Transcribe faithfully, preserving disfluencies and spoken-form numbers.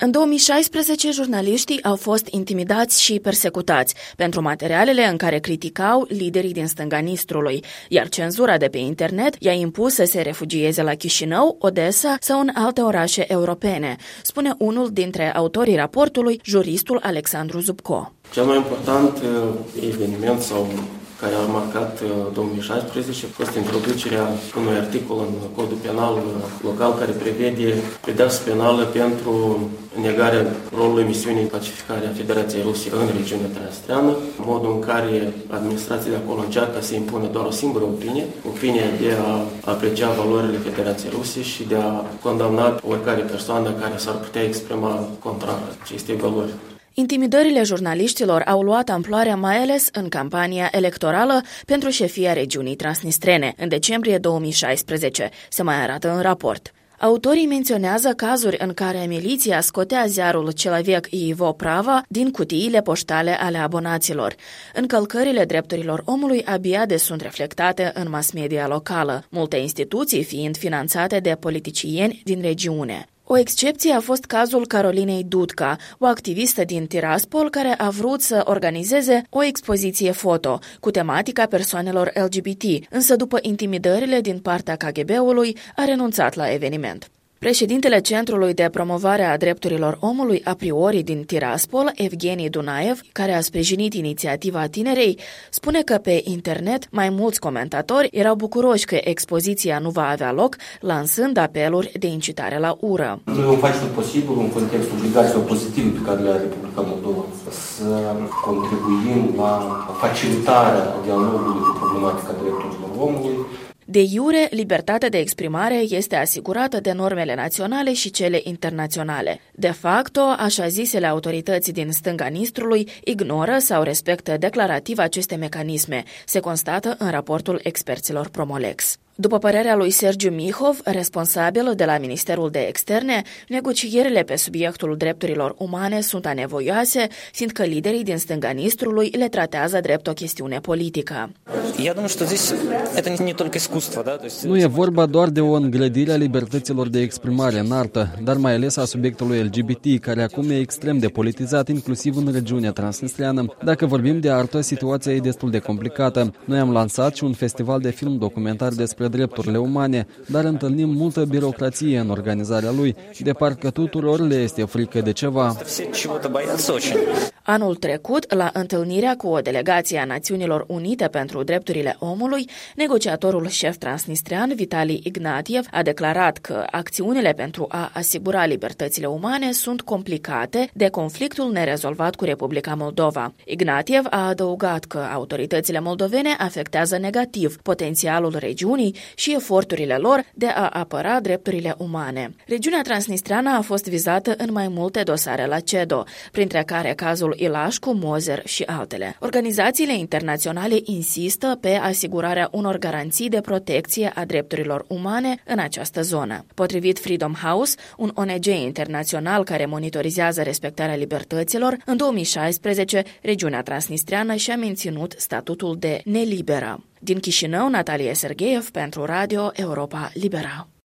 În două mii șaisprezece, jurnaliștii au fost intimidați și persecutați pentru materialele în care criticau liderii din stânga Nistrului, iar cenzura de pe internet i-a impus să se refugieze la Chișinău, Odessa sau în alte orașe europene, spune unul dintre autorii raportului, juristul Alexandru Zubco. Cel mai important eveniment sau care a marcat două mii șaisprezece a fost introducerea unui articol în Codul Penal local care prevede pedeapsă penală pentru negarea rolului misiunii pacificare a Federației Rusiei în regiunea Transnistreană, modul în care administrația de acolo încearcă să impună doar o singură opinie, opinia de a aprecia valorile Federației Rusiei și de a condamna oricare persoană care s-ar putea exprima contrar acestei valori. Intimidările jurnaliștilor au luat amploare mai ales în campania electorală pentru șefia regiunii transnistrene, în decembrie două mii șaisprezece, se mai arată în raport. Autorii menționează cazuri în care miliția scotea ziarul Человек и его право din cutiile poștale ale abonaților. Încălcările drepturilor omului abia de sunt reflectate în mass media locală, multe instituții fiind finanțate de politicieni din regiune. O excepție a fost cazul Carolinei Dudka, o activistă din Tiraspol care a vrut să organizeze o expoziție foto cu tematica persoanelor L G B T, însă după intimidările din partea K G B-ului a renunțat la eveniment. Președintele Centrului de Promovare a Drepturilor Omului a priori din Tiraspol, Evgeni Dunaev, care a sprijinit inițiativa tinerei, spune că pe internet mai mulți comentatori erau bucuroși că expoziția nu va avea loc, lansând apeluri de incitare la ură. Noi vom face tot posibil în contextul obligațiilor pozitive pe care le are Republica Moldova să contribuim la facilitarea dialogului cu problematica drepturilor omului. De iure, libertatea de exprimare este asigurată de normele naționale și cele internaționale. De facto, așa zisele autorități din stânga Nistrului ignoră sau respectă declarativ aceste mecanisme, se constată în raportul experților Promolex. După părerea lui Sergiu Mihov, responsabil de la Ministerul de Externe, negocierile pe subiectul drepturilor umane sunt anevoioase, fiindcă liderii din stânga Nistrului le tratează drept o chestiune politică. Nu e vorba doar de o îngrădire a libertăților de exprimare în artă, dar mai ales a subiectului L G B T, care acum e extrem de politizat, inclusiv în regiunea transnistreană. Dacă vorbim de artă, situația e destul de complicată. Noi am lansat și un festival de film documentar despre drepturile umane, dar întâlnim multă birocrație în organizarea lui, de parcă tuturor le este frică de ceva. Anul trecut, la întâlnirea cu o delegație a Națiunilor Unite pentru Drepturile Omului, negociatorul șef transnistrean Vitali Ignatiev a declarat că acțiunile pentru a asigura libertățile umane sunt complicate de conflictul nerezolvat cu Republica Moldova. Ignatiev a adăugat că autoritățile moldovene afectează negativ potențialul regiunii și eforturile lor de a apăra drepturile umane. Regiunea transnistreană a fost vizată în mai multe dosare la C E D O, printre care cazul Ilașcu, Mozer și altele. Organizațiile internaționale insistă pe asigurarea unor garanții de protecție a drepturilor umane în această zonă. Potrivit Freedom House, un O N G internațional care monitorizează respectarea libertăților, în două mii șaisprezece, regiunea transnistreană și-a menținut statutul de neliberă. Din Chișinău, Natalia Sergeev pentru Radio Europa Libera.